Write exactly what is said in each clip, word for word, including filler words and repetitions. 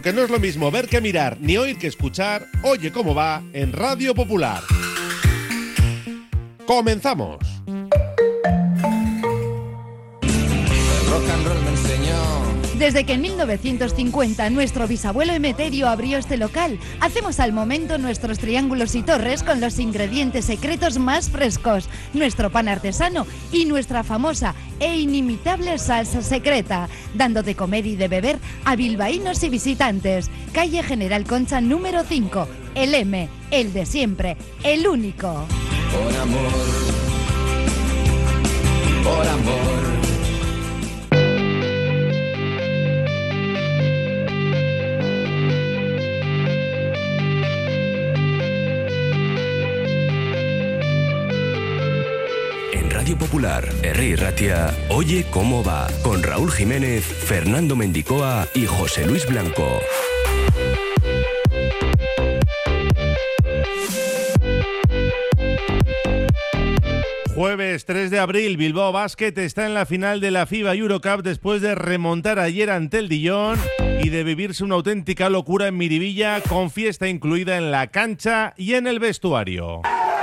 porque no es lo mismo ver que mirar, ni oír que escuchar. Oye cómo va en Radio Popular. ¡Comenzamos! Rock and roll me enseñó. Desde que en mil novecientos cincuenta nuestro bisabuelo Emeterio abrió este local, hacemos al momento nuestros triángulos y torres con los ingredientes secretos más frescos, nuestro pan artesano y nuestra famosa e inimitable salsa secreta, dando de comer y de beber a bilbaínos y visitantes. Calle General Concha número cinco, el M, el de siempre, el único. Por amor, por amor. Radio Popular, Herri Ratia, Oye cómo va, con Raúl Jiménez, Fernando Mendicoa y José Luis Blanco. Jueves tres de abril, Bilbao Basket está en la final de la FIBA Eurocup después de remontar ayer ante el Dijon y de vivirse una auténtica locura en Miribilla, con fiesta incluida en la cancha y en el vestuario.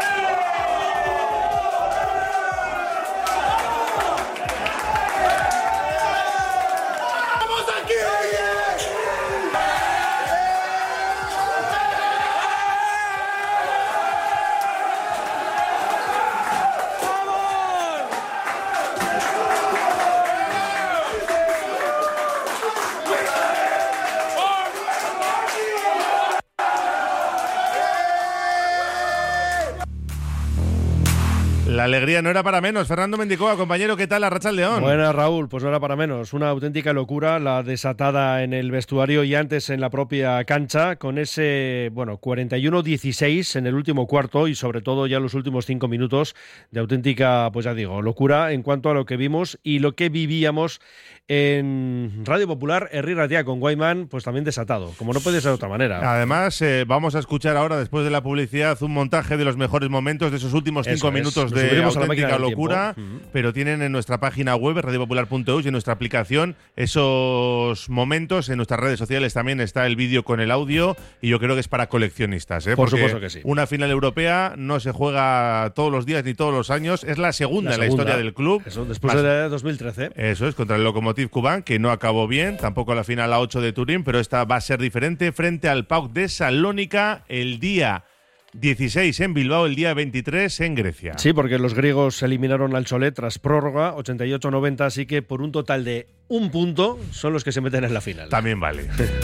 La alegría no era para menos. Fernando Mendicoa, compañero, ¿qué tal? Arratsaldeon. Buenas, Raúl. Pues no era para menos. Una auténtica locura la desatada en el vestuario y antes en la propia cancha, con ese, bueno, cuarenta y uno dieciséis en el último cuarto y sobre todo ya los últimos cinco minutos de auténtica, pues ya digo, locura en cuanto a lo que vimos y lo que vivíamos en Radio Popular. Herri Ratia con Guayman, pues también desatado, como no puede ser de otra manera. Además, eh, vamos a escuchar ahora, después de la publicidad, un montaje de los mejores momentos de esos últimos cinco Eso minutos es. de auténtica locura, uh-huh. pero tienen en nuestra página web, radio popular punto e u, y en nuestra aplicación esos momentos. En nuestras redes sociales también está el vídeo con el audio, y yo creo que es para coleccionistas, ¿eh? Por Porque supuesto que sí. Una final europea no se juega todos los días ni todos los años, es la segunda, la en la segunda. historia del club. Eso, después Más, de dos mil trece. Eso es, contra el Lokomotiv Kubán, que no acabó bien, tampoco la final a ocho de Turín, pero esta va a ser diferente frente al P A O K de Salónica el día dieciséis en Bilbao, el día veintitrés en Grecia. Sí, porque los griegos eliminaron al Cholet tras prórroga, ochenta y ocho noventa, así que por un total de un punto son los que se meten en la final. También vale.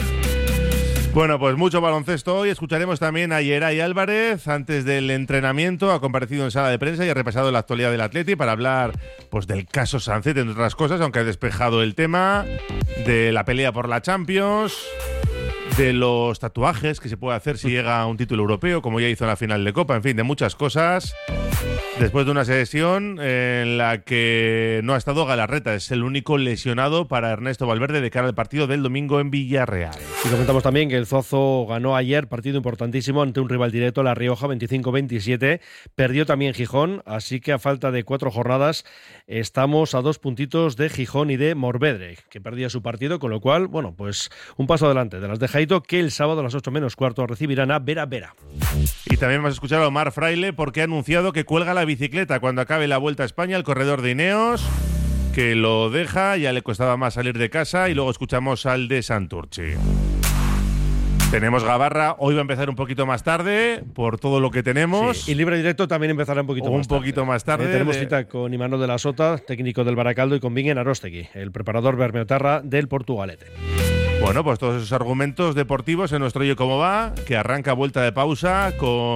Bueno, pues mucho baloncesto hoy. Escucharemos también a Yeray Álvarez. Antes del entrenamiento ha comparecido en sala de prensa y ha repasado la actualidad del Atleti para hablar, pues, del caso Sánchez, entre otras cosas, aunque ha despejado el tema de la pelea por la Champions, de los tatuajes que se puede hacer si llega a un título europeo, como ya hizo en la final de Copa, en fin, de muchas cosas. Después de una sesión en la que no ha estado Galarreta, es el único lesionado para Ernesto Valverde de cara al partido del domingo en Villarreal. Y comentamos también que el Zozo ganó ayer, partido importantísimo ante un rival directo, La Rioja, veinticinco veintisiete. Perdió también Gijón, así que a falta de cuatro jornadas estamos a dos puntitos de Gijón y de Morvedre, que perdía su partido, con lo cual, bueno, pues un paso adelante de las de Jaito, que el sábado a las ocho menos cuarto recibirán a Vera Vera. Y también vamos a escuchar a Omar Fraile, porque ha anunciado que cuelga la bicicleta cuando acabe la Vuelta a España, el corredor de Ineos, que lo deja, ya le costaba más salir de casa, y luego escuchamos al de Santurce. Tenemos Gabarra, hoy va a empezar un poquito más tarde por todo lo que tenemos. Sí, y Libre Directo también empezará un poquito un más tarde. Un poquito más tarde. Eh, tenemos de... cita con Imanol de la Sota, técnico del Baracaldo, y con Bingen Arostegui, el preparador bermeotarra del Portugalete. Bueno, pues todos esos argumentos deportivos en nuestro Oye Cómo Va, que arranca vuelta de pausa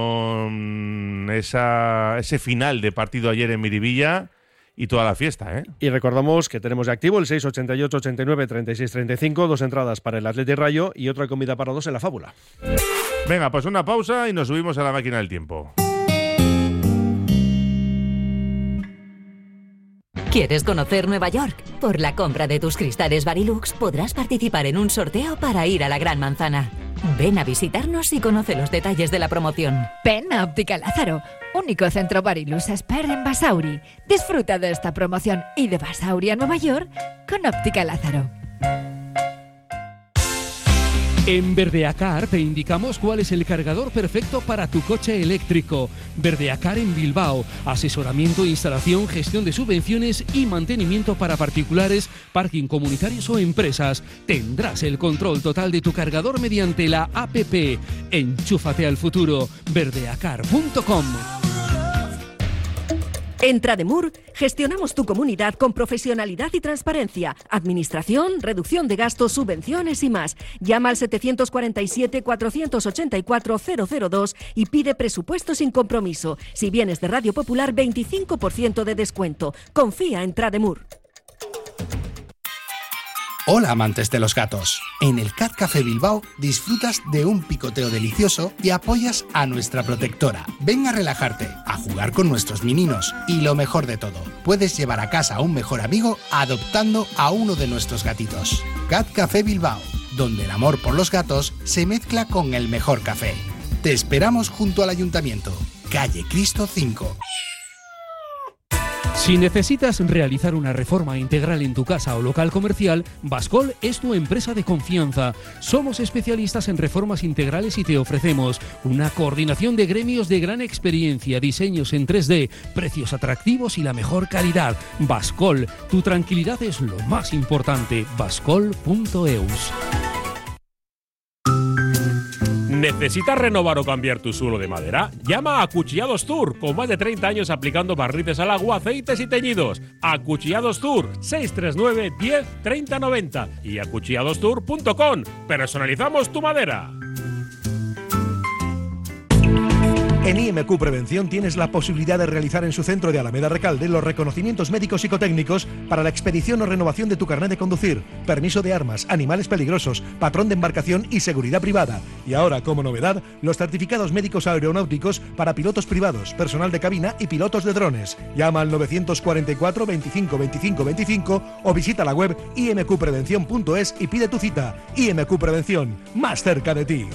con esa, ese final de partido ayer en Miribilla y toda la fiesta, ¿eh? Y recordamos que tenemos de activo el seis ochenta y ocho ochenta y nueve treinta y seis treinta y cinco, dos entradas para el Atleti Rayo y otra comida para dos en la Fábula. Venga, pues una pausa y nos subimos a la máquina del tiempo. ¿Quieres conocer Nueva York? Por la compra de tus cristales Varilux podrás participar en un sorteo para ir a la Gran Manzana. Ven a visitarnos y conoce los detalles de la promoción. Ven a Óptica Lázaro, único centro Varilux expert en Basauri. Disfruta de esta promoción y de Basauri a Nueva York con Óptica Lázaro. En Verdeacar te indicamos cuál es el cargador perfecto para tu coche eléctrico. Verdeacar en Bilbao. Asesoramiento, instalación, gestión de subvenciones y mantenimiento para particulares, parking comunitarios o empresas. Tendrás el control total de tu cargador mediante la app. Enchúfate al futuro. verdeacar punto com. En Trademur gestionamos tu comunidad con profesionalidad y transparencia, administración, reducción de gastos, subvenciones y más. Llama al setecientos cuarenta y siete, cuatrocientos ochenta y cuatro, cero cero dos y pide presupuesto sin compromiso. Si vienes de Radio Popular, veinticinco por ciento de descuento. Confía en Trademur. Hola amantes de los gatos. En el Cat Café Bilbao disfrutas de un picoteo delicioso y apoyas a nuestra protectora. Ven a relajarte, a jugar con nuestros mininos y lo mejor de todo, puedes llevar a casa a un mejor amigo adoptando a uno de nuestros gatitos. Cat Café Bilbao, donde el amor por los gatos se mezcla con el mejor café. Te esperamos junto al Ayuntamiento, calle Cristo cinco. Si necesitas realizar una reforma integral en tu casa o local comercial, Bascol es tu empresa de confianza. Somos especialistas en reformas integrales y te ofrecemos una coordinación de gremios de gran experiencia, diseños en tres D, precios atractivos y la mejor calidad. Bascol, tu tranquilidad es lo más importante. bascol punto eus. ¿Necesitas renovar o cambiar tu suelo de madera? Llama a Acuchillados Tour, con más de treinta años aplicando barnices al agua, aceites y teñidos. Acuchillados Tour, seis tres nueve, diez, treinta, noventa y acuchillados tour punto com. Personalizamos tu madera. En I M Q Prevención tienes la posibilidad de realizar en su centro de Alameda Recalde los reconocimientos médicos psicotécnicos para la expedición o renovación de tu carnet de conducir, permiso de armas, animales peligrosos, patrón de embarcación y seguridad privada. Y ahora, como novedad, los certificados médicos aeronáuticos para pilotos privados, personal de cabina y pilotos de drones. Llama al novecientos cuarenta y cuatro, veinticinco, veinticinco, veinticinco o visita la web i m q prevención punto es y pide tu cita. I M Q Prevención, más cerca de ti.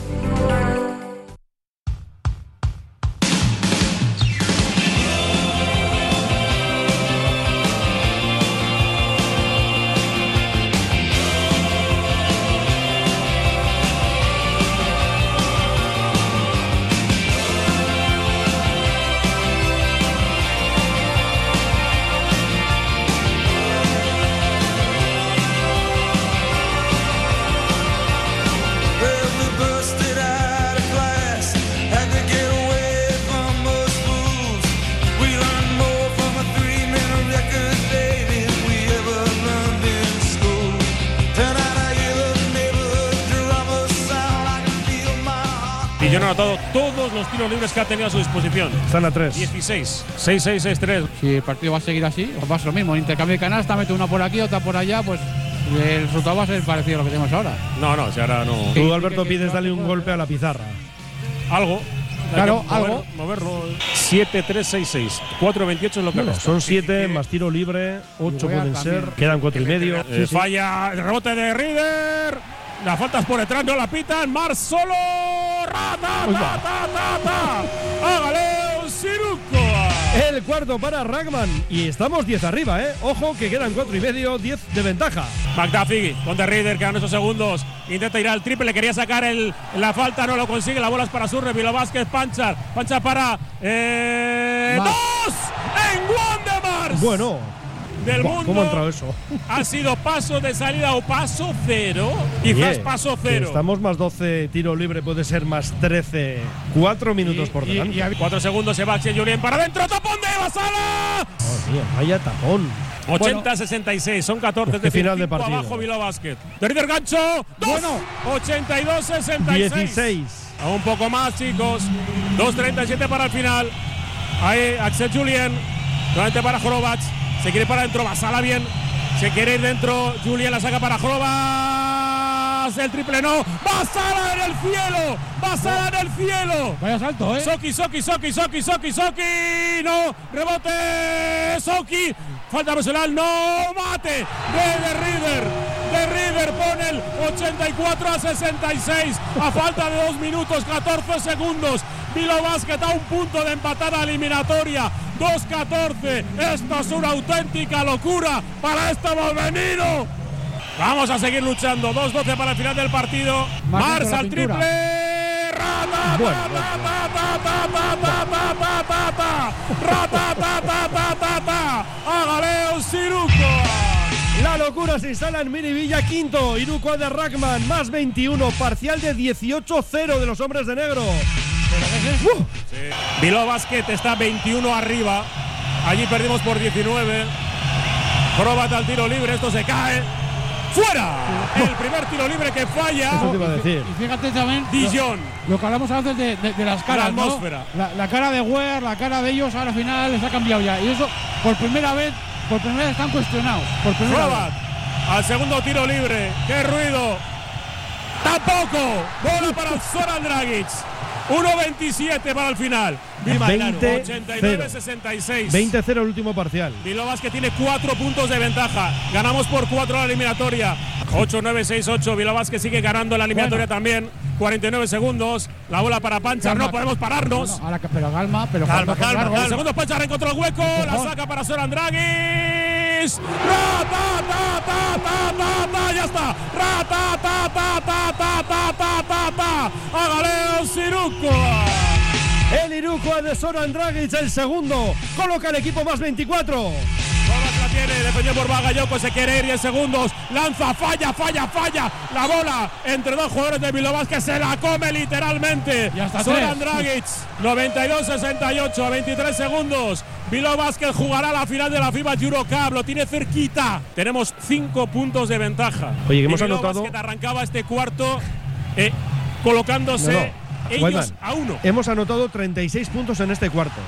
Y yo no he anotado todos los tiros libres que ha tenido a su disposición. Están a tres. dieciséis. seis seis seis tres. Si el partido va a seguir así, pues pasa lo mismo. Intercambio de canasta, mete una por aquí, otra por allá, pues el resultado va a ser parecido a lo que tenemos ahora. No, no, si ahora no. Tú, Alberto, pides darle un golpe a la pizarra. Algo. Claro, mover, algo. Moverlo. siete tres seis seis. cuatro veintiocho es lo que Bueno, resta. son siete más tiro libre, ocho pueden también. ser. Quedan cuatro y medio. Eh, Sí, sí. Falla el rebote de Rieder. Las faltas por detrás no la pitan. Mar solo. Ra, ta, ta, ta, ta, ta. Hágale un ciruco. El cuarto para Ragman. Y estamos diez arriba, ¿eh? Ojo que quedan cuatro y medio, diez de ventaja. McDuffie con The Rieder, quedan esos segundos. Intenta ir al triple, le quería sacar el, la falta, no lo consigue. La bola es para Surre, Vilo Vázquez, Pancha. Pancha para. Eh, ¡Dos! En Wandemars. Bueno. Del Buah, mundo. ¿Cómo ha entrado eso? Ha sido paso de salida o paso cero. Quizás Oye, paso que cero. Estamos más doce, tiro libre puede ser más trece. Cuatro minutos Y- por y- delante. y- Cuatro segundos se va Axel Julien para adentro. Tapón de Basala. Oh, tío, vaya tapón. ochenta sesenta y seis, son catorce. Pues qué es decir, final de cinco partido. abajo Vilo Vázquez. De Rieder gancho. Dos. Bueno. ochenta y dos sesenta y seis. dieciséis. A un poco más, chicos. dos treinta y siete para el final. Ahí Axel Julien. Nuevamente para Jorovac. Se quiere para adentro. Basala bien. Se quiere ir dentro. Julien la saca para Jorovac. El triple no. Basala en el cielo. Basala en el cielo. Vaya salto, ¿eh? Soki, Soki, Soki, Soki, Soki, Soki. No. Rebote. Soki. Falta personal. No. Mate. De De Rieder. De Rieder pone el ochenta y cuatro a sesenta y seis. A falta de dos minutos, catorce segundos. Vilo Vázquez a un punto de empatada eliminatoria. dos catorce. Esto es una auténtica locura para este Valvenino. Vamos a seguir luchando. dos doce para el final del partido. Mars al triple. Bueno, Agaleo Siruco. La locura se instala en Miribilla, quinto. Iruko de Rackman, más veintiuno. Parcial de dieciocho cero de los hombres de negro. Uh. Sí. Bilbao Basket está veintiuno arriba. Allí perdimos por diecinueve. Crobat al tiro libre, esto se cae. ¡Fuera! El primer tiro libre que falla. Eso te iba a decir. Y fíjate también Dijon. Lo, lo que hablamos a veces de, de, de las caras, la atmósfera. ¿no? La, la cara de Weir, la cara de ellos, ahora al final les ha cambiado ya. Y eso, por primera vez, por primera vez están cuestionados. Por primera Crobat vez. Al segundo tiro libre. ¡Qué ruido! ¡Tampoco! Bola para Zoran Dragic. uno veintisiete para el final. veinte ochenta y nueve sesenta y seis. veinte cero el último parcial. Bilbao Basket tiene cuatro puntos de ventaja. Ganamos por cuatro la eliminatoria. ocho nueve seis ocho. Bilbao Basket sigue ganando la eliminatoria bueno. también. cuarenta y nueve segundos. La bola para Panchar. No podemos pararnos. No, no, ahora, pero calma, pero calma, calma. calma. El segundo Panchar encontró el hueco. La saca para Zoran Dragic. Ra, ta, ta, ta, ta, ta, ta, ya está. Ra, ta, ta, ta, ta, ta, ta, ta, ta, ta. Agaleo Siruco. El Iruko de Zoran Dragic, el segundo. Coloca el equipo más veinticuatro. Todas la tiene, defendió por Bagayoko, se quiere ir diez segundos. Lanza, falla, falla, falla. La bola entre dos jugadores de Bilbao Basket se la come literalmente. Zoran Dragic, noventa y dos sesenta y ocho, a veintitrés segundos. Bilbao Basket jugará la final de la FIBA Eurocup, lo tiene cerquita. Tenemos cinco puntos de ventaja. Oye, que hemos y Bilbao anotado. Basket arrancaba este cuarto eh, colocándose no, no. ellos Weidman, a uno. Hemos anotado treinta y seis puntos en este cuarto.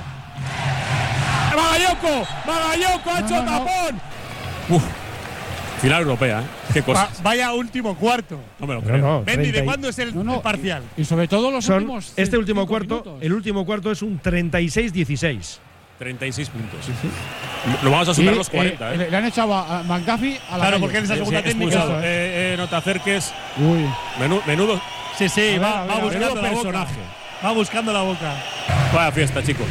Bagayoko, Bagayoko ha hecho no, no, tapón. No. Uf. Final europea, ¿eh? Qué cosa. Va, vaya último cuarto. No me lo creo. No, no, Bendy, ¿de cuándo es el, no, no, el parcial? Y, y sobre todo los Son últimos. Este último cuarto, minutos. el último cuarto es un treinta y seis dieciséis. treinta y seis puntos. Sí, sí. Lo vamos a superar los cuarenta. Eh, ¿eh? Le han echado a McGuffey a la Claro, calle. porque en esa segunda sí, técnica. Eh, eh, no te acerques. Uy. Menudo. menudo sí, sí, a va, ver, va ver, buscando menudo la personaje. boca. Va buscando la boca. Vaya fiesta, chicos.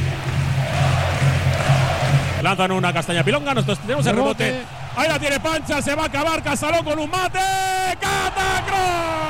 Lanzan una castaña pilonga, nosotros tenemos el rebote. rebote. Ahí la tiene Pancha, se va a acabar, Casaló con un mate. ¡Catacro!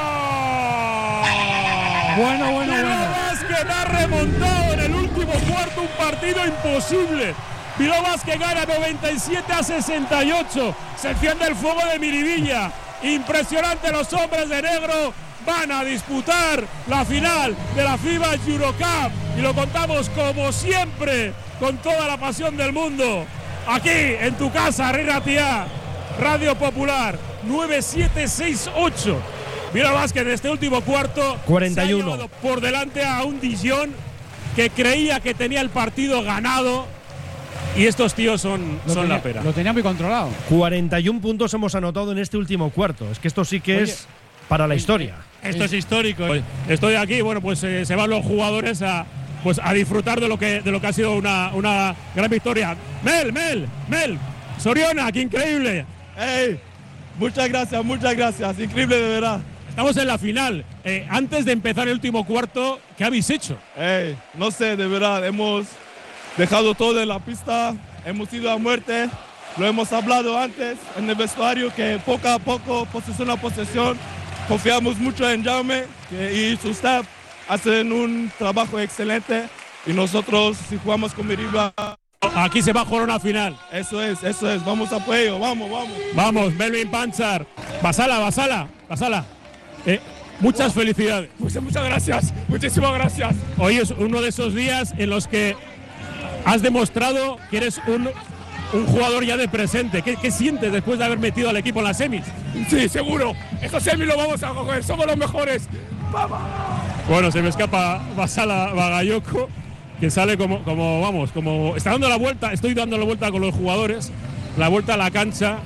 Bueno, bueno, bueno. Basket ha remontado en el último cuarto un partido imposible. Bilbao Basket gana noventa y siete a sesenta y ocho. Se enciende el fuego de Miribilla. Impresionante, los hombres de negro van a disputar la final de la FIBA Eurocup. Y lo contamos como siempre, con toda la pasión del mundo. Aquí, en tu casa, Herri Ratia, Radio Popular, nueve siete seis ocho. Bilbao Basket en este último cuarto cuarenta y uno. Se ha llevado por delante a un Dijon que creía que tenía el partido ganado. Y estos tíos son, son tenía, la pera. Lo tenía muy controlado. cuarenta y uno puntos hemos anotado en este último cuarto. Es que esto sí que Oye, es para la historia. Esto es, es histórico. Oye, estoy aquí, bueno, pues eh, se van los jugadores a, pues, a disfrutar de lo que, de lo que ha sido una, una gran victoria. Mel, Mel, Mel, Soriona, qué increíble. Hey, muchas gracias, muchas gracias. Increíble de verdad. Estamos en la final. Eh, antes de empezar el último cuarto, ¿qué habéis hecho? Hey, no sé, de verdad, hemos dejado todo en la pista, hemos ido a muerte, lo hemos hablado antes en el vestuario, que poco a poco, posesión a posesión, confiamos mucho en Jaume y su staff, hacen un trabajo excelente y nosotros, si jugamos con Miribilla, aquí se va a jugar una final. Eso es, eso es, vamos a apoyo, vamos, vamos. Vamos, Melvin Panchar, Basala, Basala, Basala. Eh, muchas wow. felicidades. Muchas, muchas gracias, muchísimas gracias. Hoy es uno de esos días en los que has demostrado que eres un, un jugador ya de presente. ¿Qué, ¿Qué sientes después de haber metido al equipo en las semis? Sí, seguro. Esos semis lo vamos a coger. Somos los mejores. ¡Vamos! Bueno, se me escapa Basala Bagayoko, que sale como, como, vamos, como… Está dando la vuelta, estoy dando la vuelta con los jugadores, la vuelta a la cancha.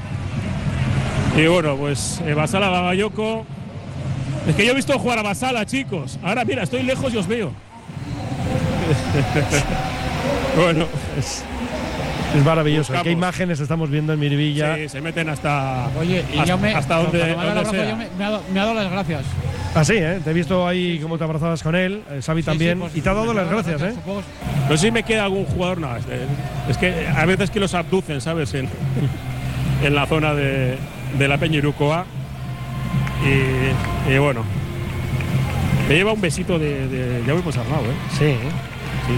Y bueno, pues eh, Basala Bagayoko… Es que yo he visto jugar a Basala, chicos. Ahora, mira, estoy lejos y os veo. Bueno, es, es maravilloso. Buscamos. ¿Qué imágenes estamos viendo en Miribilla? Sí, se meten hasta. Oye, y hasta, yo me, hasta donde, me, donde abrazo, sea. yo me, me, ha dado, me ha dado las gracias. Ah, sí, ¿eh? Te he visto ahí cómo te abrazabas con él, eh, Xavi sí, también, sí, pues, y te ha dado las gracias, gracias, ¿eh? Supongo. No sé si me queda algún jugador, no, es, es que a veces que los abducen, ¿sabes? En, en la zona de, de la Peña Irukoa. Y, y bueno, me lleva un besito de, de Jaume Ponsarnau, ¿eh? Sí, sí,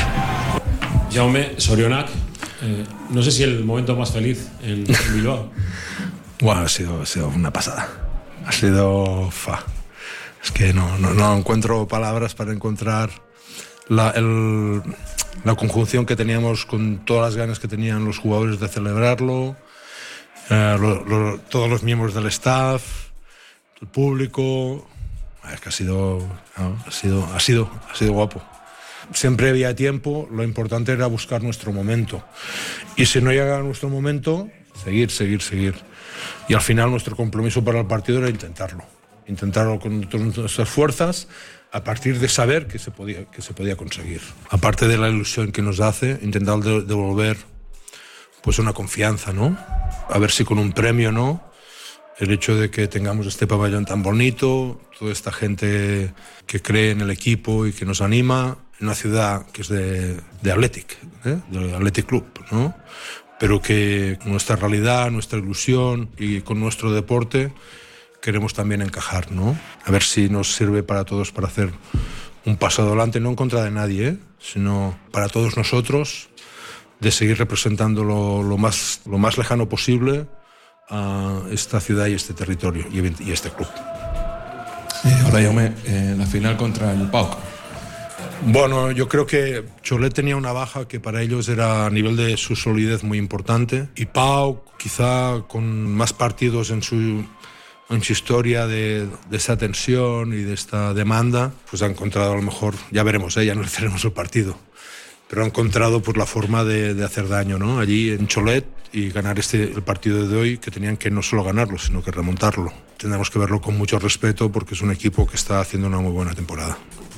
sí. Jaume Sorionak, eh, no sé si el momento más feliz en, en Bilbao. Bueno, ha sido, ha sido una pasada. Ha sido... Fa. Es que no, no, no encuentro palabras para encontrar la, el, la conjunción que teníamos con todas las ganas que tenían los jugadores de celebrarlo, eh, lo, lo, todos los miembros del staff, el público. Es que ha sido, no, ha sido, ha sido, ha sido guapo. Siempre había tiempo, lo importante era buscar nuestro momento. Y si no llegaba nuestro momento, seguir, seguir, seguir. Y al final nuestro compromiso para el partido era intentarlo. Intentarlo con todas nuestras fuerzas, a partir de saber que se podía, que se podía conseguir. Aparte de la ilusión que nos hace, intentar de, devolver pues una confianza, ¿no? A ver si con un premio, ¿no? El hecho de que tengamos este pabellón tan bonito, toda esta gente que cree en el equipo y que nos anima, en una ciudad que es de, de Athletic, ¿eh? Del Athletic Club, ¿no? Pero que con nuestra realidad, nuestra ilusión y con nuestro deporte queremos también encajar, ¿no? A ver si nos sirve para todos para hacer un paso adelante, no en contra de nadie, ¿eh? Sino para todos nosotros, de seguir representando lo, lo, más, lo más lejano posible a esta ciudad y este territorio y, y este club. Eh, hola, Jaume, eh, la final contra el P A O K. Bueno, yo creo que Cholet tenía una baja que para ellos era a nivel de su solidez muy importante, y P A O K quizá con más partidos en su... en su historia de, de esa tensión y de esta demanda, pues ha encontrado a lo mejor, ya veremos, ¿eh? Ya no le cerremos el partido, pero ha encontrado pues la forma de, de hacer daño, ¿no? Allí en Cholet, y ganar este, el partido de hoy, que tenían que no solo ganarlo, sino que remontarlo. Tendremos que verlo con mucho respeto porque es un equipo que está haciendo una muy buena temporada.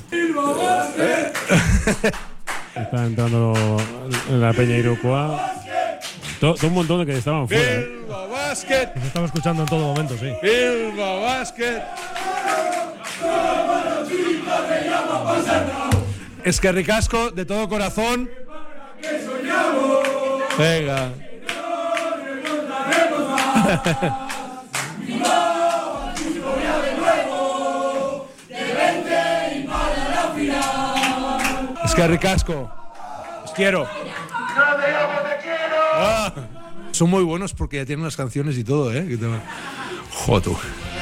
Está entrando en la Peña Irukoa. Todo, todo un montón de que estaban fuera. ¿eh? Bilbao Basket. Nos estamos escuchando en todo momento, sí. Bilbao Basket. Es que ricasco, de todo corazón. Venga. Es que ricasco. Os quiero. Ah, son muy buenos porque ya tienen las canciones y todo, ¿eh? Joder.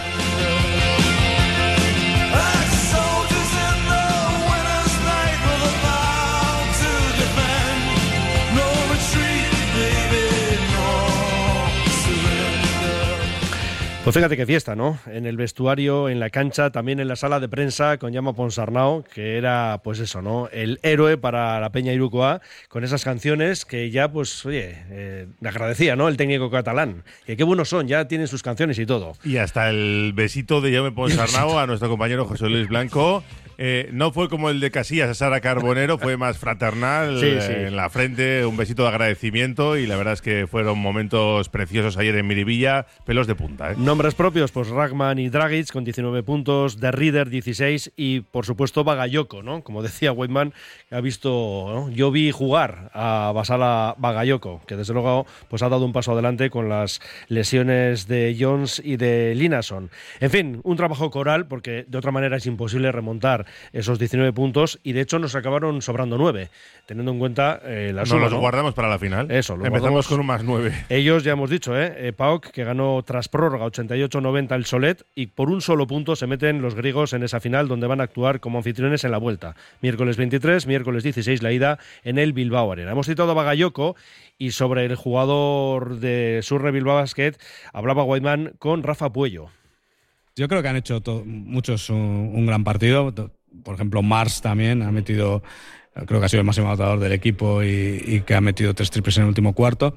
Pues fíjate qué fiesta, ¿no? En el vestuario, en la cancha, también en la sala de prensa con Jaume Ponsarnau, que era, pues eso, ¿no? El héroe para la Peña Irukoa, con esas canciones que ya, pues, oye, eh, le agradecía, ¿no? El técnico catalán. Que qué buenos son, ya tienen sus canciones y todo. Y hasta el besito de Jaume Ponsarnau a nuestro compañero José Luis Blanco. Eh, no fue como el de Casillas a Sara Carbonero, fue más fraternal, sí, sí. Eh, en la frente, un besito de agradecimiento, y la verdad es que fueron momentos preciosos ayer en Miribilla, pelos de punta, ¿eh? Nombres propios, pues Ragman y Dragic con diecinueve puntos, De Ridder dieciséis y por supuesto Bagayoko, ¿no? Como decía Weidman, ha visto, ¿no? Yo vi jugar a Basala Bagayoko, que desde luego pues ha dado un paso adelante con las lesiones de Jones y de Linason. En fin, un trabajo coral, porque de otra manera es imposible remontar esos diecinueve puntos, y de hecho nos acabaron sobrando nueve, teniendo en cuenta eh, la Nos suma, los ¿no? guardamos para la final. Eso, lo Empezamos guardamos. con un más nueve. Ellos ya hemos dicho, ¿eh? eh P A O K, que ganó tras prórroga ochenta y ocho noventa el Solet, y por un solo punto se meten los griegos en esa final, donde van a actuar como anfitriones en la vuelta. Miércoles veintitrés, miércoles dieciséis la ida en el Bilbao Arena. Hemos citado a Bagayoko, y sobre el jugador de Surre Bilbao Basket hablaba Weidman con Rafa Puello. Yo creo que han hecho to- muchos un, un gran partido. Por ejemplo, Mars también ha metido, creo que ha sido el máximo anotador del equipo, y, y que ha metido tres triples en el último cuarto.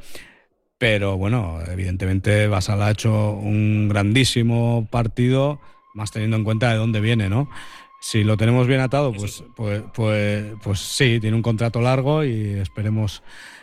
Pero bueno, evidentemente Basala ha hecho un grandísimo partido, más teniendo en cuenta de dónde viene, ¿no? Si lo tenemos bien atado, pues, pues, pues, pues sí, tiene un contrato largo y esperemos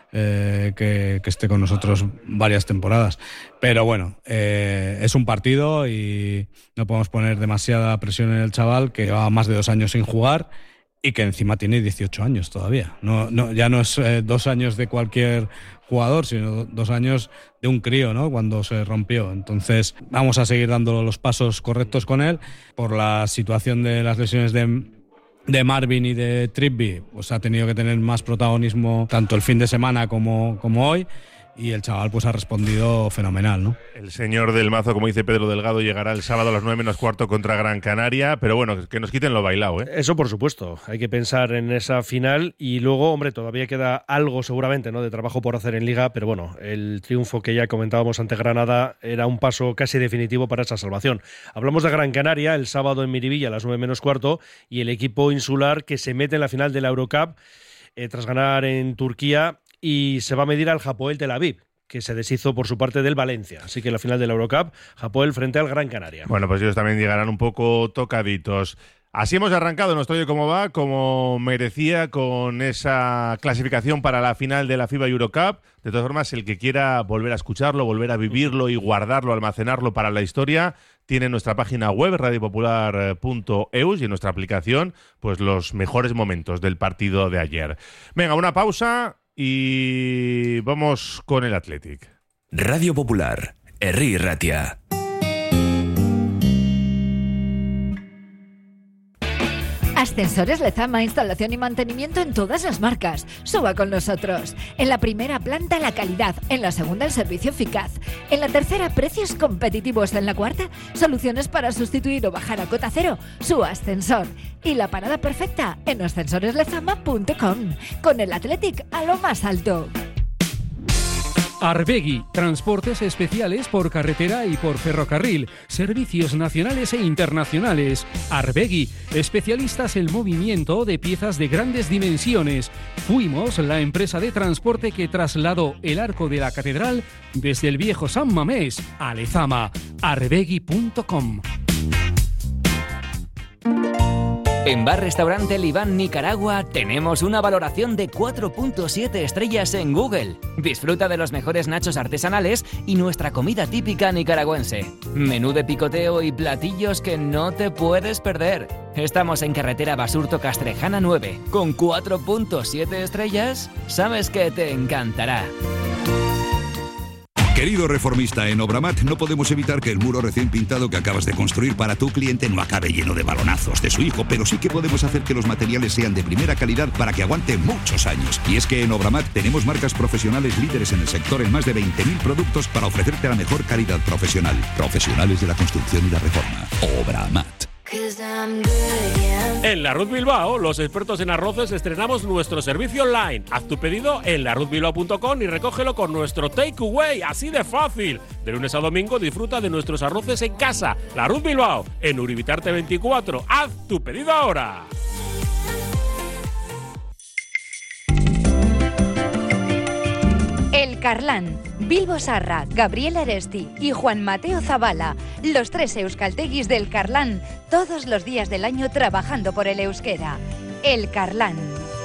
eh, que, que esté con nosotros varias temporadas. Pero bueno, eh, es un partido y no podemos poner demasiada presión en el chaval, que lleva más de dos años sin jugar, y que encima tiene dieciocho años todavía. No, no, ya no es eh, dos años de cualquier jugador, sino dos años de un crío, ¿no? Cuando se rompió. Entonces vamos a seguir dando los pasos correctos con él. Por la situación de las lesiones de, de Marvin y de Trippier, pues ha tenido que tener más protagonismo tanto el fin de semana como, como hoy. Y el chaval pues ha respondido fenomenal, ¿no? El señor del mazo, como dice Pedro Delgado, llegará el sábado a las nueve menos cuarto contra Gran Canaria, pero bueno, que nos quiten lo bailado, ¿eh? Eso por supuesto, hay que pensar en esa final y luego, hombre, todavía queda algo seguramente, ¿no?, de trabajo por hacer en Liga, pero bueno, el triunfo que ya comentábamos ante Granada era un paso casi definitivo para esa salvación. Hablamos de Gran Canaria el sábado en Miribilla a las nueve menos cuarto y el equipo insular que se mete en la final de la Eurocup eh, tras ganar en Turquía y se va a medir al Hapoel Tel Aviv, que se deshizo por su parte del Valencia. Así que la final de la Eurocup, Hapoel frente al Gran Canaria. Bueno, pues ellos también llegarán un poco tocaditos. Así hemos arrancado nuestro Oye Cómo Va, como merecía, con esa clasificación para la final de la FIBA Eurocup. De todas formas, el que quiera volver a escucharlo, volver a vivirlo y guardarlo, almacenarlo para la historia, tiene en nuestra página web, radio popular punto e u, y en nuestra aplicación, pues los mejores momentos del partido de ayer. Venga, una pausa y vamos con el Athletic. Radio Popular, Herri Ratia. Ascensores Lezama, instalación y mantenimiento en todas las marcas. Suba con nosotros. En la primera planta la calidad, en la segunda el servicio eficaz, en la tercera precios competitivos, en la cuarta soluciones para sustituir o bajar a cota cero su ascensor. Y la parada perfecta en ascensores lezama punto com. Con el Athletic a lo más alto. Arbegui, transportes especiales por carretera y por ferrocarril, servicios nacionales e internacionales. Arbegui, especialistas en movimiento de piezas de grandes dimensiones. Fuimos la empresa de transporte que trasladó el arco de la catedral desde el viejo San Mamés a Lezama. arbegui punto com. En Bar Restaurante El Iván Nicaragua tenemos una valoración de cuatro punto siete estrellas en Google. Disfruta de los mejores nachos artesanales y nuestra comida típica nicaragüense. Menú de picoteo y platillos que no te puedes perder. Estamos en carretera Basurto Castrejana nueve. Con cuatro punto siete estrellas, sabes que te encantará. Querido reformista, en Obramat no podemos evitar que el muro recién pintado que acabas de construir para tu cliente no acabe lleno de balonazos de su hijo, pero sí que podemos hacer que los materiales sean de primera calidad para que aguante muchos años. Y es que en Obramat tenemos marcas profesionales líderes en el sector en más de veinte mil productos para ofrecerte la mejor calidad profesional. Profesionales de la construcción y la reforma. Obramat. En La Ruz Bilbao, los expertos en arroces, estrenamos nuestro servicio online. Haz tu pedido en la ruz bilbao punto com y recógelo con nuestro takeaway, así de fácil. De lunes a domingo disfruta de nuestros arroces en casa. La Ruz Bilbao, en Uribitarte veinticuatro. Haz tu pedido ahora. El Carlán, Bilbo Sarra, Gabriel Aresti y Juan Mateo Zabala, los tres euskalteguis del Carlán, todos los días del año trabajando por el euskera. El Carlán.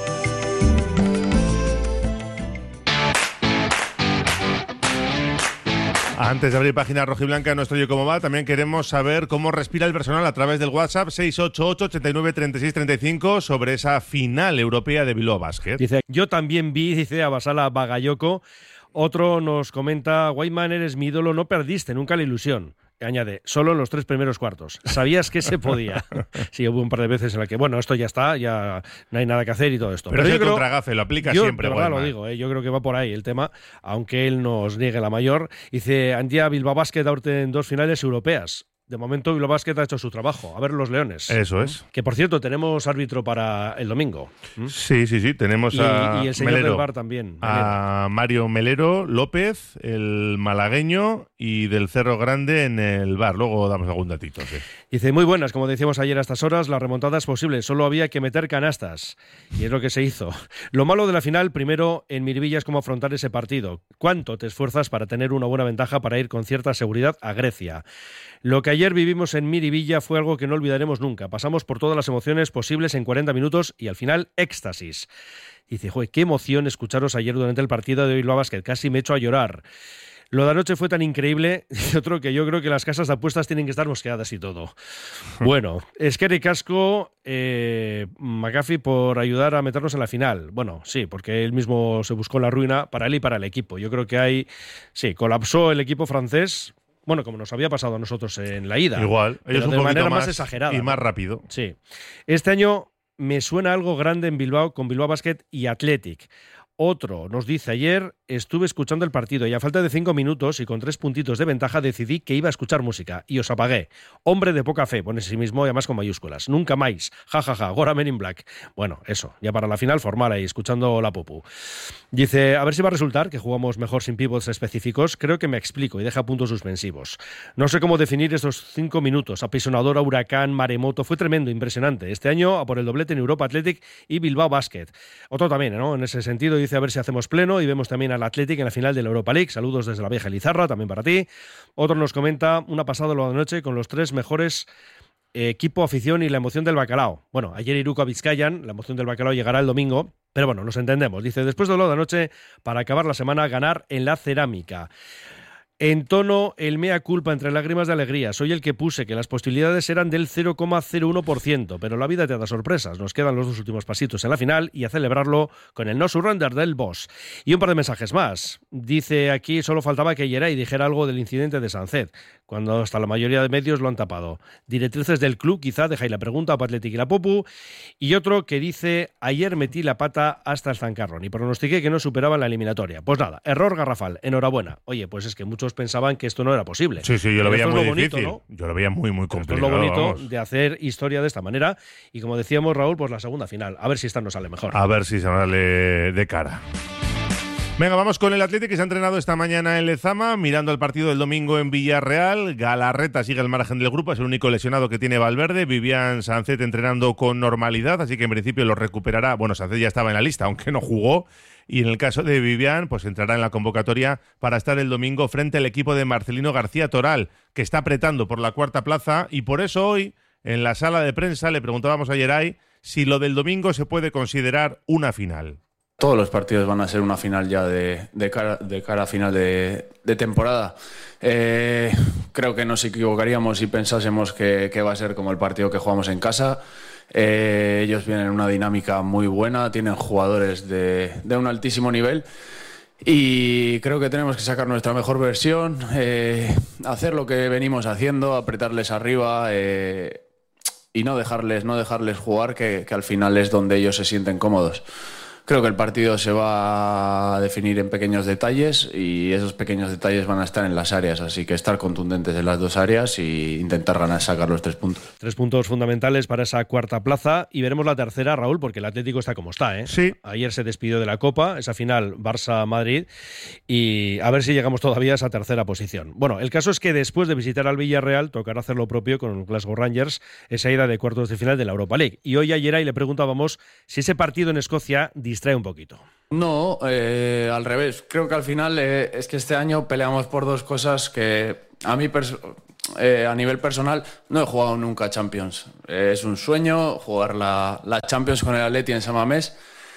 Antes de abrir página rojiblanca en nuestro Oye Cómo Va, también queremos saber cómo respira el personal a través del WhatsApp seis ocho ocho, ochenta y nueve, treinta y seis, treinta y cinco sobre esa final europea de Bilbao Basket. Dice, yo también vi, dice Abasala Bagayoko. Otro nos comenta, Whiteman, eres mi ídolo, no perdiste nunca la ilusión. Añade, solo en los tres primeros cuartos. ¿Sabías que se podía? Sí, hubo un par de veces en la que, bueno, esto ya está, ya no hay nada que hacer y todo esto. Pero, Pero es yo el creo, contragafe, lo aplica yo, siempre. Yo lo digo, eh, yo creo que va por ahí el tema, aunque él nos niegue la mayor. Dice, Andia Bilbao Basket en dos finales europeas. De momento Bilbao Basket ha hecho su trabajo. A ver los leones. Eso es. Que, por cierto, tenemos árbitro para el domingo. ¿Mm? Sí, sí, sí. Tenemos y, a y el señor Melero, del bar también. A Melero. Mario Melero López, el malagueño, y del Cerro Grande en el bar. Luego damos algún datito. Sí. Dice, muy buenas, como decíamos ayer a estas horas, la remontada es posible. Solo había que meter canastas. Y es lo que se hizo. Lo malo de la final, primero, en Miribilla, es cómo afrontar ese partido. ¿Cuánto te esfuerzas para tener una buena ventaja para ir con cierta seguridad a Grecia? Lo que ayer vivimos en Miribilla fue algo que no olvidaremos nunca. Pasamos por todas las emociones posibles en cuarenta minutos y al final éxtasis. Y dice, joder, qué emoción escucharos ayer durante el partido de Bilbao Basket. Casi me echo a llorar. Lo de anoche fue tan increíble, y otro que yo creo que las casas de apuestas tienen que estar mosqueadas y todo. Bueno, es que ricasco eh, McAfee por ayudar a meternos en la final. Bueno, sí, porque él mismo se buscó la ruina para él y para el equipo. Yo creo que hay, sí, colapsó el equipo francés. Bueno, como nos había pasado a nosotros en la ida. Igual, ellos pero un de poquito manera más, más exagerada. y más ¿no? rápido. Sí. Este año me suena algo grande en Bilbao con Bilbao Basket y Athletic. Otro nos dice: ayer estuve escuchando el partido y a falta de cinco minutos y con tres puntitos de ventaja decidí que iba a escuchar música y os apagué. Hombre de poca fe, pone sí mismo y además con mayúsculas. Nunca más. Ja, ja, ja. Gora Men in Black. Bueno, eso. Ya para la final, formal ahí, escuchando la popu. Dice: a ver si va a resultar que jugamos mejor sin pivots específicos. Creo que me explico y deja puntos suspensivos. No sé cómo definir estos cinco minutos. Apisonadora, huracán, maremoto. Fue tremendo, impresionante. Este año a por el doblete en Europa Athletic y Bilbao Basket. Otro también, ¿no? En ese sentido dice: a ver si hacemos pleno, y vemos también al Athletic en la final de la Europa League. Saludos desde la vieja Lizarra, también para ti. Otro nos comenta: una pasada lo de anoche con los tres mejores eh, equipo, afición y la emoción del bacalao. Bueno, ayer Iruko a Vizcayan, la emoción del bacalao llegará el domingo, pero bueno, nos entendemos. Dice: después de lo de anoche, para acabar la semana, ganar en la cerámica. En tono el mea culpa entre lágrimas de alegría. Soy el que puse que las posibilidades eran del cero coma cero uno por ciento, pero la vida te da sorpresas. Nos quedan los dos últimos pasitos en la final y a celebrarlo con el no surrender del boss. Y un par de mensajes más. Dice aquí: solo faltaba que Yeray dijera algo del incidente de Sánchez, cuando hasta la mayoría de medios lo han tapado. Directrices del club, quizá, dejáis la pregunta a Athletic y la Popu. Y otro que dice: ayer metí la pata hasta el zancarrón y pronostiqué que no superaban la eliminatoria. Pues nada, error garrafal, enhorabuena. Oye, pues es que muchos pensaban que esto no era posible. Sí, sí, yo lo veía muy lo difícil. Bonito, ¿no? Yo lo veía muy, muy complicado. Esto es lo bonito vamos. de hacer historia de esta manera. Y como decíamos, Raúl, pues la segunda final. A ver si esta nos sale mejor. A ver si se nos sale de cara. Venga, vamos con el Athletic, que se ha entrenado esta mañana en Lezama, mirando el partido del domingo en Villarreal. Galarreta sigue al margen del grupo, es el único lesionado que tiene Valverde. Vivian Sánchez entrenando con normalidad, así que en principio lo recuperará. Bueno, Sánchez ya estaba en la lista, aunque no jugó. Y en el caso de Vivian, pues entrará en la convocatoria para estar el domingo frente al equipo de Marcelino García Toral, que está apretando por la cuarta plaza. Y por eso hoy, en la sala de prensa, le preguntábamos a Yeray si lo del domingo se puede considerar una final. Todos los partidos van a ser una final ya de, de, cara, de cara a final de, de temporada. Eh, creo que nos equivocaríamos si pensásemos que, que va a ser como el partido que jugamos en casa. Eh, ellos vienen en una dinámica muy buena, tienen jugadores de, de un altísimo nivel y creo que tenemos que sacar nuestra mejor versión, eh, hacer lo que venimos haciendo, apretarles arriba eh, y no dejarles, no dejarles jugar, que, que al final es donde ellos se sienten cómodos. Creo que el partido se va a definir en pequeños detalles y esos pequeños detalles van a estar en las áreas, así que estar contundentes en las dos áreas e intentar ganar, sacar los tres puntos. Tres puntos fundamentales para esa cuarta plaza y veremos la tercera, Raúl, porque el Atlético está como está, ¿eh? Sí. Ayer se despidió de la Copa, esa final Barça-Madrid, y a ver si llegamos todavía a esa tercera posición. Bueno, el caso es que después de visitar al Villarreal tocará hacer lo propio con Glasgow Rangers, esa ida de cuartos de final de la Europa League. Y hoy ayer ahí le preguntábamos si ese partido en Escocia distrae un poquito. No, eh, al revés. Creo que al final eh, es que este año peleamos por dos cosas que a mí pers- eh, a nivel personal no he jugado nunca Champions. Eh, es un sueño jugar la, la Champions con el Atleti en San Mamés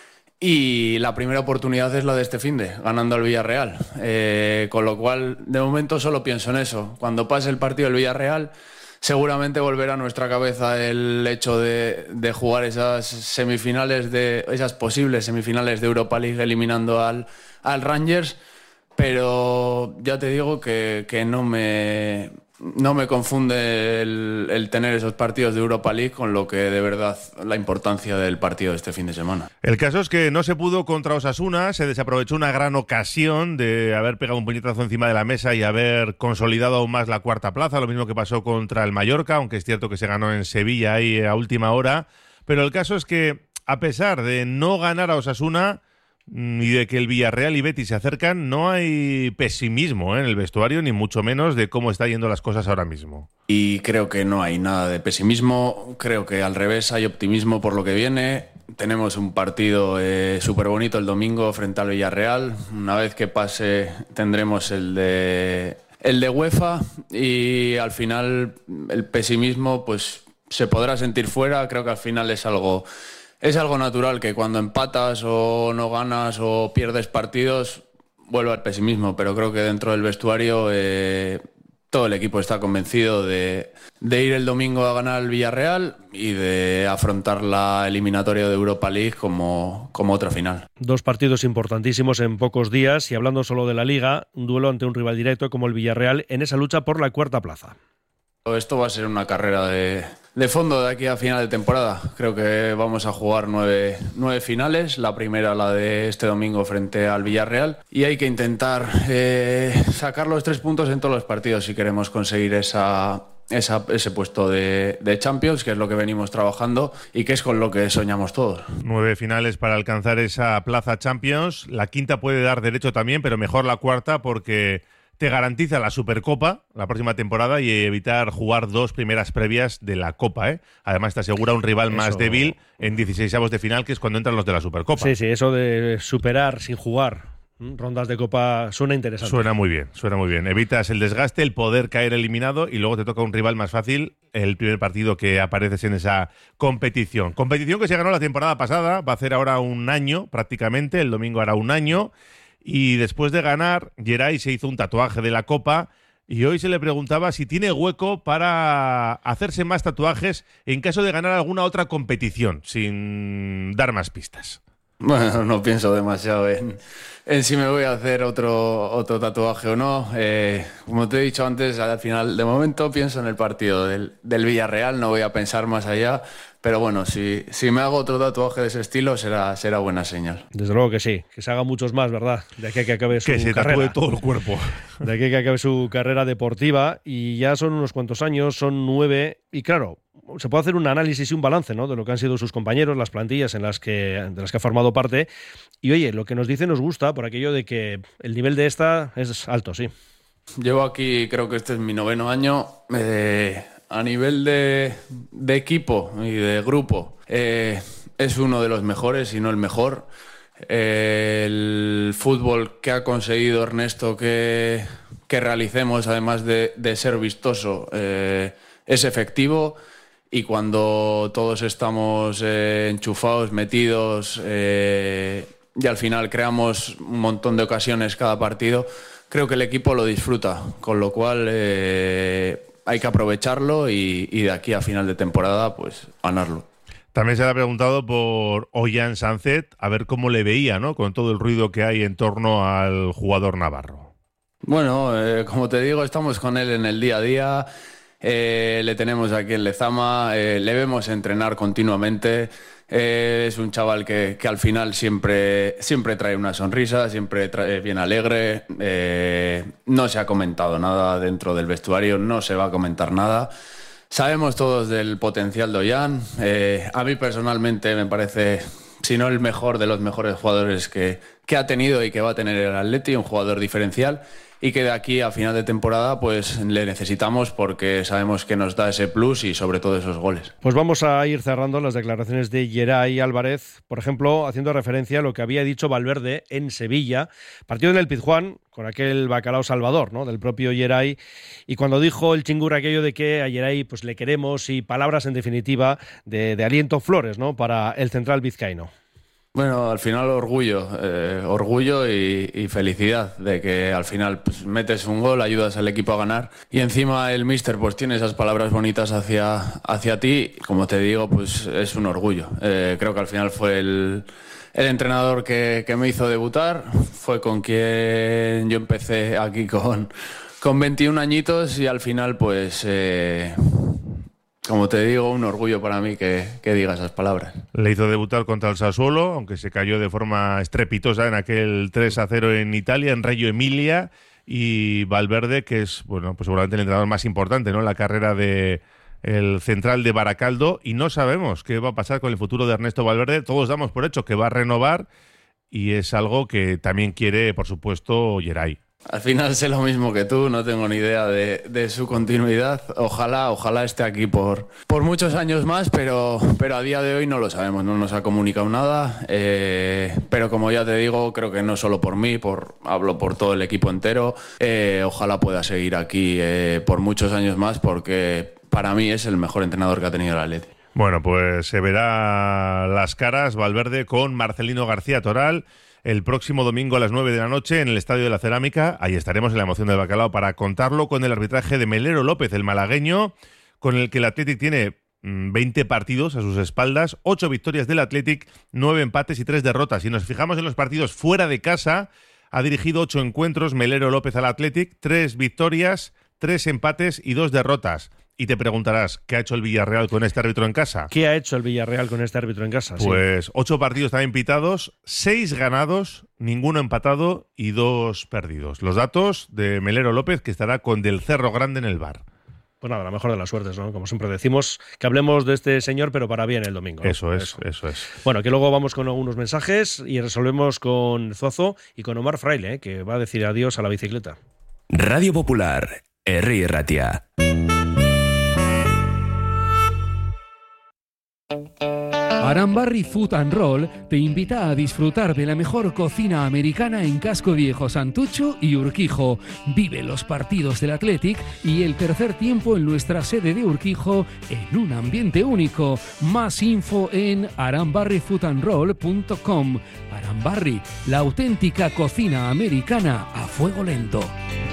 y la primera oportunidad es la de este finde, ganando al Villarreal. Eh, con lo cual, de momento solo pienso en eso. Cuando pase el partido del Villarreal, seguramente volverá a nuestra cabeza el hecho de, de jugar esas semifinales, de esas posibles semifinales de Europa League eliminando al, al Rangers, pero ya te digo que, que no me, no me confunde el, el tener esos partidos de Europa League con lo que de verdad la importancia del partido de este fin de semana. El caso es que no se pudo contra Osasuna, se desaprovechó una gran ocasión de haber pegado un puñetazo encima de la mesa y haber consolidado aún más la cuarta plaza, lo mismo que pasó contra el Mallorca, aunque es cierto que se ganó en Sevilla ahí a última hora, pero el caso es que a pesar de no ganar a Osasuna y de que el Villarreal y Betis se acercan, no hay pesimismo ¿eh? en el vestuario, ni mucho menos de cómo están yendo las cosas ahora mismo. Y creo que no hay nada de pesimismo, creo que al revés hay optimismo por lo que viene. Tenemos un partido eh, súper bonito el domingo frente al Villarreal. Una vez que pase tendremos el de, el de UEFA y al final el pesimismo pues se podrá sentir fuera. Creo que al final es algo... Es algo natural que cuando empatas o no ganas o pierdes partidos, vuelvo al pesimismo, pero creo que dentro del vestuario eh, todo el equipo está convencido de, de ir el domingo a ganar al Villarreal y de afrontar la eliminatoria de Europa League como, como otra final. Dos partidos importantísimos en pocos días y hablando solo de la Liga, un duelo ante un rival directo como el Villarreal en esa lucha por la cuarta plaza. Esto va a ser una carrera de, de fondo de aquí a final de temporada. Creo que vamos a jugar nueve, nueve finales. La primera, la de este domingo frente al Villarreal. Y hay que intentar eh, sacar los tres puntos en todos los partidos si queremos conseguir esa, esa, ese puesto de, de Champions, que es lo que venimos trabajando y que es con lo que soñamos todos. Nueve finales para alcanzar esa plaza Champions. La quinta puede dar derecho también, pero mejor la cuarta porque te garantiza la Supercopa la próxima temporada y evitar jugar dos primeras previas de la Copa, ¿eh? Además te asegura un rival eso más débil en dieciseisavos de final, que es cuando entran los de la Supercopa. Sí, sí, eso de superar sin jugar rondas de Copa suena interesante. Suena muy bien, suena muy bien. Evitas el desgaste, el poder caer eliminado y luego te toca un rival más fácil el primer partido que apareces en esa competición. Competición que se ganó la temporada pasada, va a hacer ahora un año prácticamente, el domingo hará un año. Y después de ganar, Geray se hizo un tatuaje de la Copa y hoy se le preguntaba si tiene hueco para hacerse más tatuajes en caso de ganar alguna otra competición, sin dar más pistas. Bueno, no pienso demasiado en, en si me voy a hacer otro, otro tatuaje o no. Eh, como te he dicho antes, al final, de momento pienso en el partido del, del Villarreal, no voy a pensar más allá. Pero bueno, si, si me hago otro tatuaje de ese estilo será, será buena señal. Desde luego que sí, que se haga muchos más, ¿verdad? De aquí a que acabe su que se carrera. tatúe todo el cuerpo. De aquí a que acabe su carrera deportiva y ya son unos cuantos años, son nueve y claro, se puede hacer un análisis y un balance, ¿no?, de lo que han sido sus compañeros, las plantillas en las que, de las que ha formado parte y oye, lo que nos dice nos gusta por aquello de que el nivel de esta es alto, sí. Llevo aquí, creo que este es mi noveno año. Eh, a nivel de, de equipo y de grupo, eh, es uno de los mejores, y no el mejor. Eh, el fútbol que ha conseguido Ernesto que, que realicemos, además de, de ser vistoso, eh, es efectivo. Y cuando todos estamos eh, enchufados, metidos, eh, y al final creamos un montón de ocasiones cada partido, creo que el equipo lo disfruta, con lo cual eh, hay que aprovecharlo y, y de aquí a final de temporada pues ganarlo. También se le ha preguntado por Ollán Sáncet, a ver cómo le veía, ¿no?, con todo el ruido que hay en torno al jugador navarro. Bueno, eh, como te digo, estamos con él en el día a día, eh, le tenemos aquí en Lezama, eh, le vemos entrenar continuamente. Eh, es un chaval que, que al final siempre, siempre trae una sonrisa, siempre trae bien alegre. Eh, no se ha comentado nada dentro del vestuario, no se va a comentar nada. Sabemos todos del potencial de Ollán. Eh, a mí personalmente me parece, si no el mejor de los mejores jugadores que, que ha tenido y que va a tener el Atleti, un jugador diferencial. Y que de aquí a final de temporada pues le necesitamos porque sabemos que nos da ese plus y sobre todo esos goles. Pues vamos a ir cerrando las declaraciones de Geray Álvarez, por ejemplo, haciendo referencia a lo que había dicho Valverde en Sevilla, partido en el Pizjuán con aquel bacalao salvador, ¿no?, del propio Geray, y cuando dijo el chingur aquello de que a Geray pues le queremos y palabras en definitiva de, de aliento flores, ¿no?, para el central vizcaíno. Bueno, al final orgullo, eh, orgullo y, y felicidad de que al final pues, metes un gol, ayudas al equipo a ganar y encima el míster pues tiene esas palabras bonitas hacia, hacia ti. Como te digo, pues es un orgullo. Eh, creo que al final fue el, el entrenador que, que me hizo debutar, fue con quien yo empecé aquí con, con veintiún añitos y al final pues... Eh, Como te digo, un orgullo para mí que, que diga esas palabras. Le hizo debutar contra el Sassuolo, aunque se cayó de forma estrepitosa en aquel tres a cero en Italia, en Reggio Emilia, y Valverde, que es bueno, pues seguramente el entrenador más importante, ¿no?, en la carrera de el central de Baracaldo, y no sabemos qué va a pasar con el futuro de Ernesto Valverde. Todos damos por hecho que va a renovar, y es algo que también quiere, por supuesto, Geray. Al final sé lo mismo que tú, no tengo ni idea de, de su continuidad. Ojalá, ojalá esté aquí por, por muchos años más, pero, pero a día de hoy no lo sabemos, no nos ha comunicado nada. Eh, pero como ya te digo, creo que no solo por mí, por, hablo por todo el equipo entero. Eh, ojalá pueda seguir aquí eh, por muchos años más, porque para mí es el mejor entrenador que ha tenido el Atleti. Bueno, pues se verá las caras Valverde con Marcelino García Toral el próximo domingo a las nueve de la noche en el Estadio de la Cerámica. Ahí estaremos en la emoción del bacalao para contarlo con el arbitraje de Melero López, el malagueño, con el que el Athletic tiene veinte partidos a sus espaldas, ocho victorias del Athletic, nueve empates y tres derrotas. Si nos fijamos en los partidos fuera de casa, ha dirigido ocho encuentros Melero López al Athletic, tres victorias, tres empates y dos derrotas. Y te preguntarás, ¿qué ha hecho el Villarreal con este árbitro en casa? ¿Qué ha hecho el Villarreal con este árbitro en casa? Pues sí. ocho partidos también pitados, seis ganados, ninguno empatado y dos perdidos. Los datos de Melero López, que estará con Del Cerro Grande en el V A R. Pues nada, la mejor de las suertes, ¿no? Como siempre decimos, que hablemos de este señor, pero para bien el domingo, ¿no? Eso es, eso. eso es. Bueno, que luego vamos con algunos mensajes y resolvemos con Zozo y con Omar Fraile, ¿eh? Que va a decir adiós a la bicicleta. Radio Popular, Herri Ratia. Arambarri Food and Roll te invita a disfrutar de la mejor cocina americana en Casco Viejo, Santucho y Urquijo. Vive los partidos del Athletic y el tercer tiempo en nuestra sede de Urquijo en un ambiente único. Más info en arambarri food and roll punto com. Arambarri, la auténtica cocina americana a fuego lento.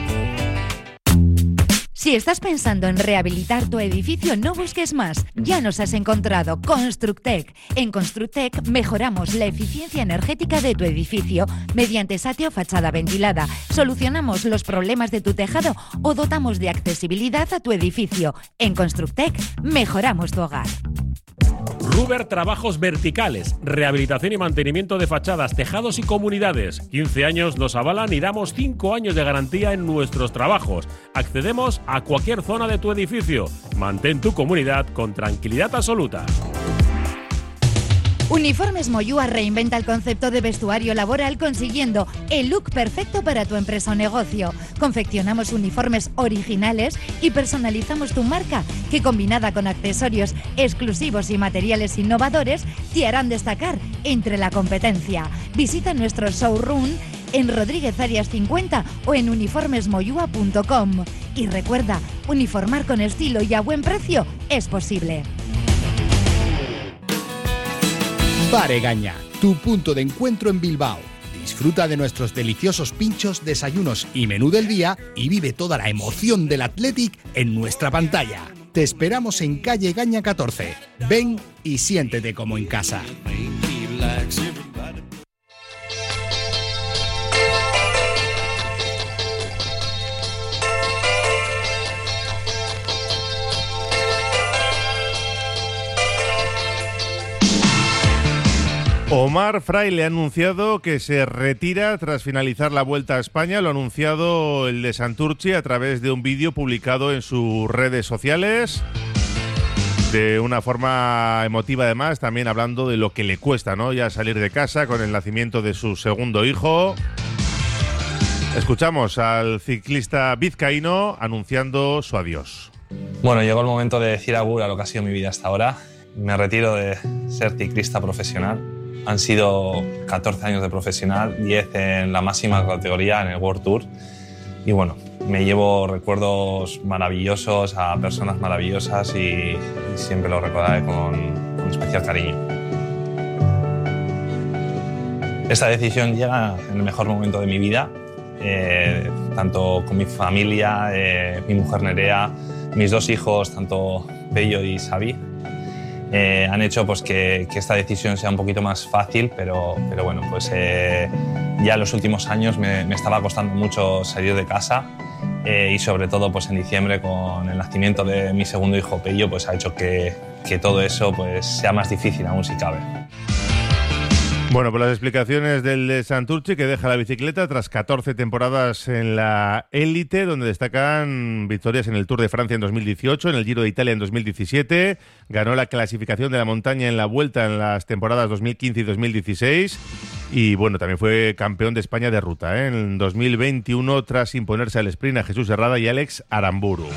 Si estás pensando en rehabilitar tu edificio, no busques más. Ya nos has encontrado Constructec. En Constructec mejoramos la eficiencia energética de tu edificio mediante satio fachada ventilada. Solucionamos los problemas de tu tejado o dotamos de accesibilidad a tu edificio. En Constructec mejoramos tu hogar. Ruber Trabajos Verticales, rehabilitación y mantenimiento de fachadas, tejados y comunidades. quince años nos avalan y damos cinco años de garantía en nuestros trabajos. Accedemos a cualquier zona de tu edificio. Mantén tu comunidad con tranquilidad absoluta. Uniformes Moyúa reinventa el concepto de vestuario laboral consiguiendo el look perfecto para tu empresa o negocio. Confeccionamos uniformes originales y personalizamos tu marca, que combinada con accesorios exclusivos y materiales innovadores te harán destacar entre la competencia. Visita nuestro showroom en Rodríguez Arias cincuenta o en uniformes moyúa punto com. Y recuerda, uniformar con estilo y a buen precio es posible. Bar Egaña, tu punto de encuentro en Bilbao. Disfruta de nuestros deliciosos pinchos, desayunos y menú del día y vive toda la emoción del Athletic en nuestra pantalla. Te esperamos en calle Egaña catorce. Ven y siéntete como en casa. Omar Fraile ha anunciado que se retira tras finalizar la Vuelta a España. Lo ha anunciado el de Santurce a través de un vídeo publicado en sus redes sociales. De una forma emotiva, además, también hablando de lo que le cuesta, ¿no? Ya salir de casa con el nacimiento de su segundo hijo. Escuchamos al ciclista vizcaíno anunciando su adiós. Bueno, llegó el momento de decir agur a lo que ha sido mi vida hasta ahora. Me retiro de ser ciclista profesional. Han sido catorce años de profesional, diez en la máxima categoría en el World Tour. Y bueno, me llevo recuerdos maravillosos a personas maravillosas y, y siempre lo recordaré con, con especial cariño. Esta decisión llega en el mejor momento de mi vida, eh, tanto con mi familia, eh, mi mujer Nerea, mis dos hijos, tanto Pello y Xavi. Eh, han hecho pues, que, que esta decisión sea un poquito más fácil, pero, pero bueno, pues eh, ya en los últimos años me, me estaba costando mucho salir de casa eh, y sobre todo pues, en diciembre con el nacimiento de mi segundo hijo Pello pues, ha hecho que, que todo eso pues, sea más difícil aún si cabe. Bueno, pues las explicaciones del de Santurce, que deja la bicicleta tras catorce temporadas en la élite, donde destacan victorias en el Tour de Francia en dos mil dieciocho, en el Giro de Italia en dos mil diecisiete, ganó la clasificación de la montaña en la Vuelta en las temporadas dos mil quince y dos mil dieciséis y bueno, también fue campeón de España de ruta, ¿eh? En dos mil veintiuno tras imponerse al sprint a Jesús Herrada y Alex Aramburu.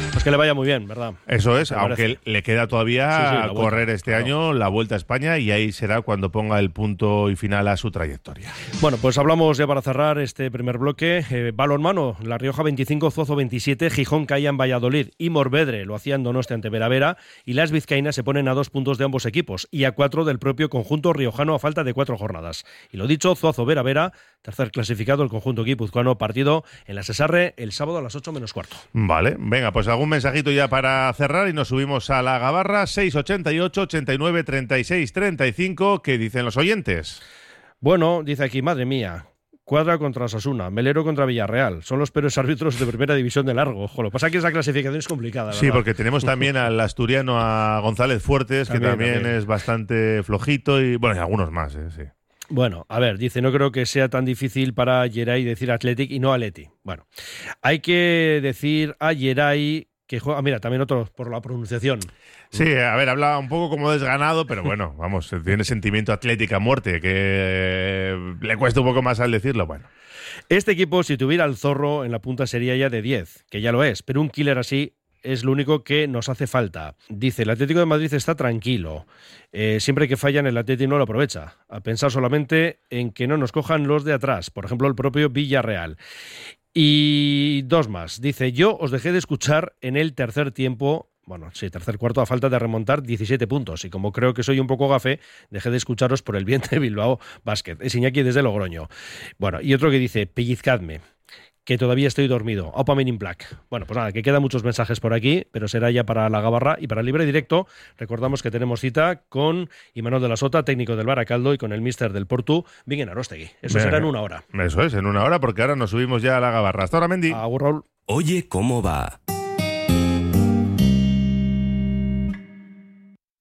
Pues que le vaya muy bien, ¿verdad? Eso es, Me aunque parece. le queda todavía Sí, sí, la correr vuelta, este claro. año la Vuelta a España y ahí será cuando ponga el punto y final a su trayectoria. Bueno, pues hablamos ya para cerrar este primer bloque. Eh, balonmano, La Rioja veinticinco, Zuazo veintisiete, Gijón caía en Valladolid y Morvedre lo hacía en Donosti ante Veravera, y las vizcaínas se ponen a dos puntos de ambos equipos y a cuatro del propio conjunto riojano a falta de cuatro jornadas. Y lo dicho, Zuazo Veravera, tercer clasificado el conjunto guipuzcoano, partido en la Sesarre el sábado a las ocho menos cuarto. Vale, venga, pues algún mensajito ya para cerrar y nos subimos a la gabarra. Seis ochenta y ocho, ochenta y nueve, treinta y seis, treinta y cinco. ¿Qué dicen los oyentes? Bueno, dice aquí, madre mía, Cuadra contra Osasuna, Melero contra Villarreal. Son los peores árbitros de primera división de largo. Ojo, lo que pasa es que esa clasificación es complicada, ¿verdad? Sí, porque tenemos también al asturiano, a González Fuertes, que También, también, también. es bastante flojito, y bueno, y algunos más, ¿eh? Sí. Bueno, a ver, dice, no creo que sea tan difícil para Geray decir Athletic y no Atleti. Bueno, hay que decir a Geray que juega... Mira, también otro por la pronunciación. Sí, a ver, habla un poco como desganado, pero bueno, vamos, tiene sentimiento atlético a muerte, que le cuesta un poco más al decirlo, bueno. Este equipo, si tuviera el Zorro en la punta, sería ya de diez, que ya lo es, pero un killer así es lo único que nos hace falta. Dice, el Atlético de Madrid está tranquilo. Eh, siempre que fallan, el Atlético no lo aprovecha. A pensar solamente en que no nos cojan los de atrás, por ejemplo, el propio Villarreal. Y dos más. Dice, yo os dejé de escuchar en el tercer tiempo, bueno, sí, tercer cuarto, a falta de remontar diecisiete puntos. Y como creo que soy un poco gafe, dejé de escucharos por el bien de Bilbao Basket. Es Iñaki desde Logroño. Bueno, y otro que dice, pellizcadme, que todavía estoy dormido. Opa Men in Black. Bueno, pues nada, que quedan muchos mensajes por aquí, pero será ya para la gabarra y para el libre directo. Recordamos que tenemos cita con Imanol de la Sota, técnico del Baracaldo, y con el míster del Portu, Miguel Arostegui. Eso Venga. será en una hora. Eso es, en una hora, porque ahora nos subimos ya a la gabarra. Hasta ahora, Mendy. Agur, Raúl. Oye, ¿cómo va?